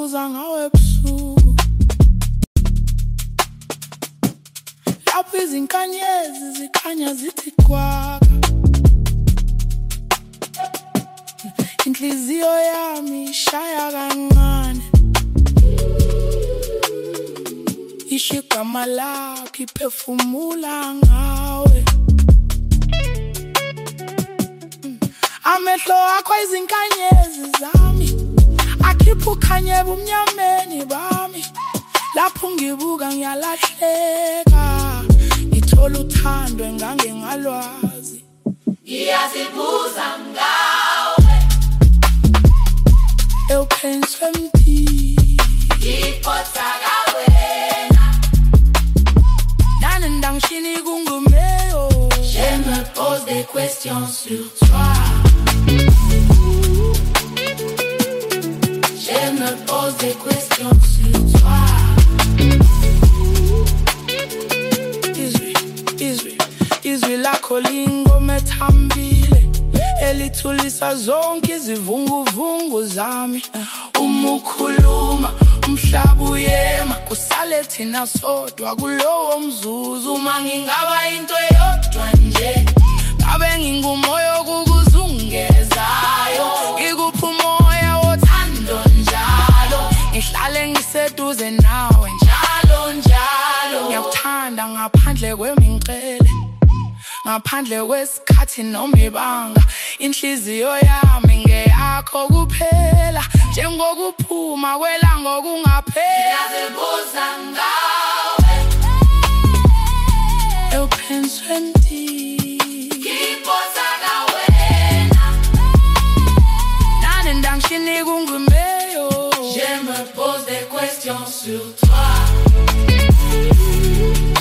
ngizibuza ngawe ebusuku lapho izinkanyezi zikhanya zithi kwaka inhliziyo yami ishaya kancane ishigama lakho iphefumula ngawe amehlo akho izinkanyezi zami akhipha ukhanye ebumnyameni bami lapho ngibuka ngiyalahleka ngithola uthando engangengalwazi ngiyazibuza ngawe euphenswe mthi ngiphosa kawena nanendangishini kungumeyo je me pose des questions sur toi je me pose des questions sur toi izwi lakho lingoma ethambile elithulisa zonke izivunguvungu zami uma ukhuluma umhlaba uyema kusale thina sodwa kulowo mzuzu uma ngingaba into eyodwa nje ngabe ngingumoya kukuzungezayo ngikupha umoya wothando njalo ngihlale ngiseduze nawe njalo njalo ngiyakuthanda ngaphandle kwemincele ngaphandle kwesikhathi noma ibanga inhliziyo yami ngeyakho kuphela njengokuphuma kwelanga okungaphela ngiyazibuza ngawe euphenswe mthi ngiphosa kawena nanendangishini kungumeyo je me pose des questions sur toi